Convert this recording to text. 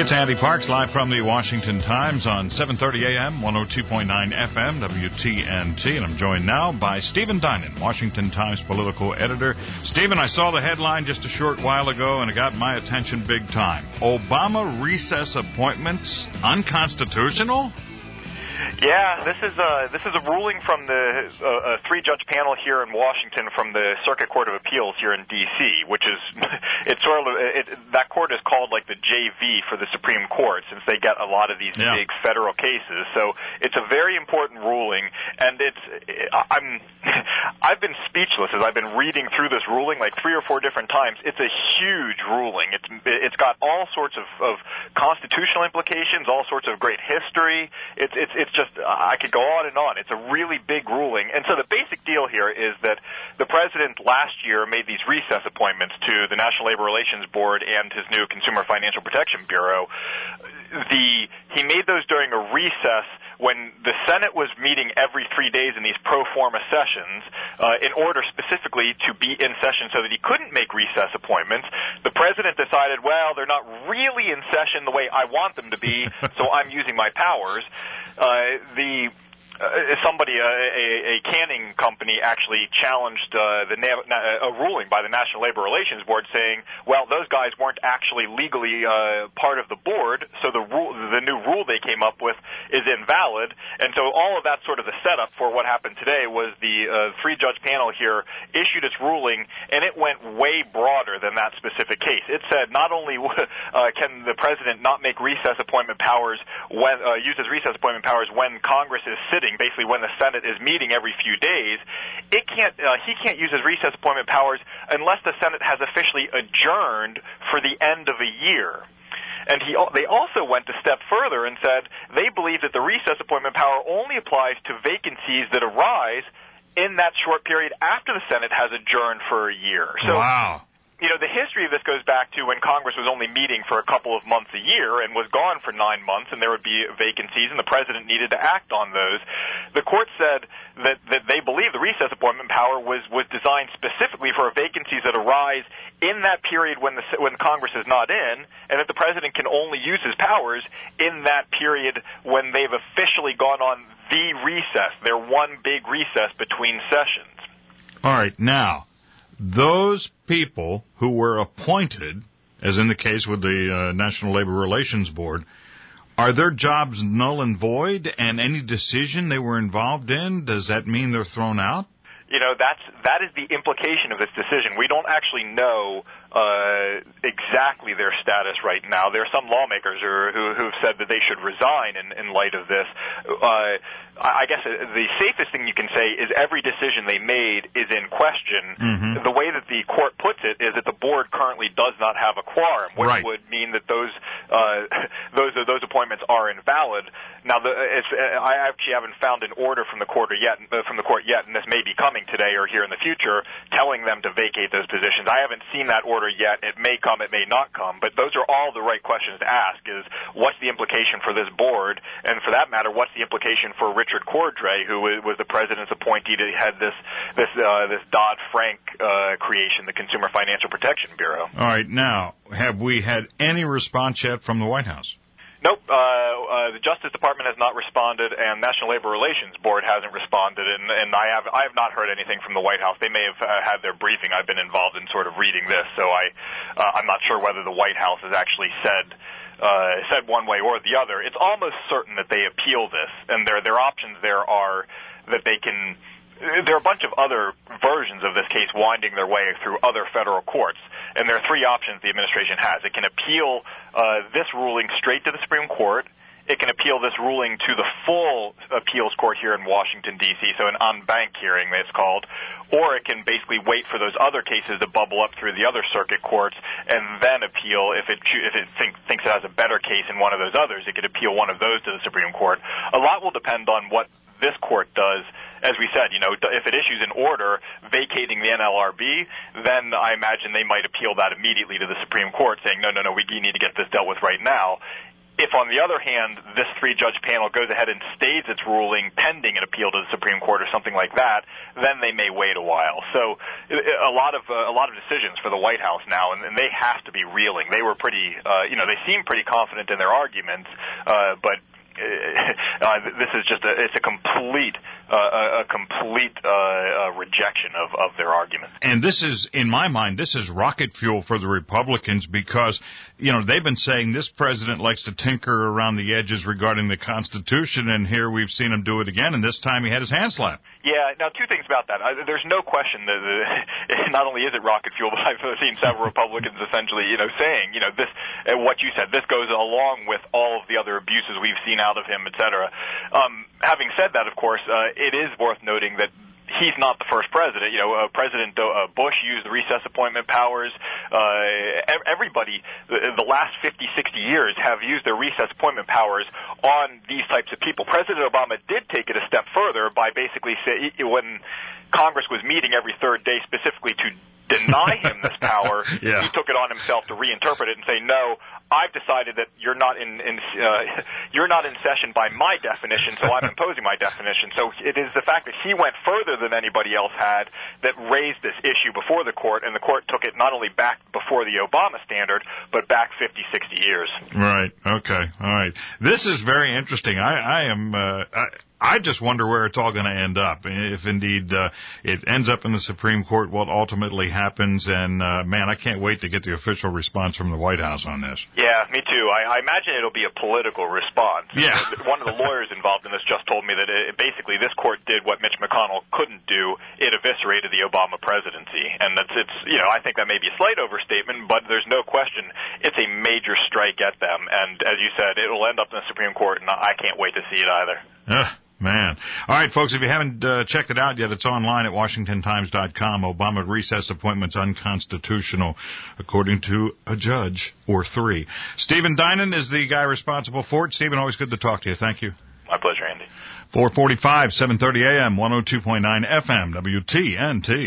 It's Andy Parks live from the Washington Times on 7:30 a.m., 102.9 FM, WTNT. And I'm joined now by Stephen Dinan, Washington Times political editor. Stephen, I saw the headline just a short while ago, and it got my attention big time. Obama recess appointments unconstitutional? Yeah, this is a ruling from the three-judge panel here in Washington from the Circuit Court of Appeals here in D.C., which is that court is called like the JV for the Supreme Court since they get a lot of these big federal cases. So it's a very important ruling, and I've been speechless as I've been reading through this ruling like 3 or 4 different times. It's a huge ruling. It's got all sorts of constitutional implications, all sorts of great history. It's just, I could go on and on. It's a really big ruling. And so the basic deal here is that the president last year made these recess appointments to the National Labor Relations Board and his new Consumer Financial Protection Bureau. He made those during a recess when the Senate was meeting every 3 days in these pro forma sessions in order specifically to be in session so that he couldn't make recess appointments. The president decided, well, they're not really in session the way I want them to be, so I'm using my powers. A canning company actually challenged a ruling by the National Labor Relations Board saying, well, those guys weren't actually legally part of the board, so the new rule they came up with is invalid. And so all of that's sort of the setup for what happened today was the three-judge panel here issued its ruling, and it went way broader than that specific case. It said not only can the president not make recess appointment powers use his recess appointment powers when Congress is sitting, basically when the Senate is meeting every few days, he can't use his recess appointment powers unless the Senate has officially adjourned for the end of a year. And they also went a step further and said they believe that the recess appointment power only applies to vacancies that arise in that short period after the Senate has adjourned for a year. So, wow. You know, the history of this goes back to when Congress was only meeting for a couple of months a year and was gone for 9 months, and there would be vacancies, and the president needed to act on those. The court said that they believe the recess appointment power was designed specifically for vacancies that arise in that period when Congress is not in, and that the president can only use his powers in that period when they've officially gone on the recess, their one big recess between sessions. All right, now, those people who were appointed, as in the case with the National Labor Relations Board, are their jobs null and void, and any decision they were involved in, does that mean they're thrown out? You know, that is the implication of this decision. We don't actually know exactly their status right now. There are some lawmakers who've said that they should resign in light of this. I guess the safest thing you can say is every decision they made is in question. Mm-hmm. The way that the court puts it is that the board currently does not have a quorum, which would mean that those appointments are invalid. Now, I actually haven't found an order from the court yet, and this may be coming today or here in the future, telling them to vacate those positions. I haven't seen that order yet. It may come, it may not come, but those are all the right questions to ask, is what's the implication for this board, and for that matter, what's the implication for Richard Cordray, who was the president's appointee to head this Dodd-Frank creation, the Consumer Financial Protection Bureau. All right, now, have we had any response yet from the White House? Nope. The Justice Department has not responded, and National Labor Relations Board hasn't responded, and I have not heard anything from the White House. They may have had their briefing. I've been involved in sort of reading this, so I'm not sure whether the White House has actually said one way or the other. It's almost certain that they appeal this, and their options there are that they can. There are a bunch of other versions of this case winding their way through other federal courts, and there are 3 options the administration has. It can appeal this ruling straight to the Supreme Court. It can appeal this ruling to the full appeals court here in Washington, D.C., so an en banc hearing, it's called, or it can basically wait for those other cases to bubble up through the other circuit courts and then appeal. If it thinks it has a better case in one of those others, it could appeal one of those to the Supreme Court. A lot will depend on what this court does. As we said, if it issues an order vacating the NLRB, then I imagine they might appeal that immediately to the Supreme Court, saying, no, we need to get this dealt with right now. If, on the other hand, this three-judge panel goes ahead and stays its ruling pending an appeal to the Supreme Court or something like that, then they may wait a while. So a lot of decisions for the White House now, and they have to be reeling. They were pretty, they seem pretty confident in their arguments, but this is just it's a complete rejection of their argument. And this is, in my mind, this is rocket fuel for the Republicans because, they've been saying this president likes to tinker around the edges regarding the Constitution, and here we've seen him do it again, and this time he had his hand slapped. Yeah, now two things about that. There's no question that not only is it rocket fuel, but I've seen several Republicans essentially, saying, this, what you said, this goes along with all of the other abuses we've seen out of him, et cetera. Having said that, of course, it is worth noting that he's not the first president. President Bush used the recess appointment powers. Everybody, the last 50, 60 years have used their recess appointment powers on these types of people. President Obama did take it a step further by basically when Congress was meeting every third day specifically to deny him this power, yeah. He took it on himself to reinterpret it and say, no, I've decided that you're not in session by my definition, so I'm imposing my definition. So it is the fact that he went further than anybody else had that raised this issue before the court, and the court took it not only back before the Obama standard, but back 50, 60 years. Right. Okay. All right. This is very interesting. I just wonder where it's all going to end up. If indeed it ends up in the Supreme Court, what ultimately happens. And, man, I can't wait to get the official response from the White House on this. Yeah, me too. I imagine it'll be a political response. Yeah. One of the lawyers involved in this just told me that basically this court did what Mitch McConnell couldn't do. It eviscerated the Obama presidency. And I think that may be a slight overstatement, but there's no question it's a major strike at them. And as you said, it'll end up in the Supreme Court, and I can't wait to see it either. Man. All right, folks, if you haven't checked it out yet, it's online at WashingtonTimes.com. Obama recess appointments unconstitutional, according to a judge or three. Stephen Dinan is the guy responsible for it. Stephen, always good to talk to you. Thank you. My pleasure, Andy. 445, 730 AM, 102.9 FM, WTNT.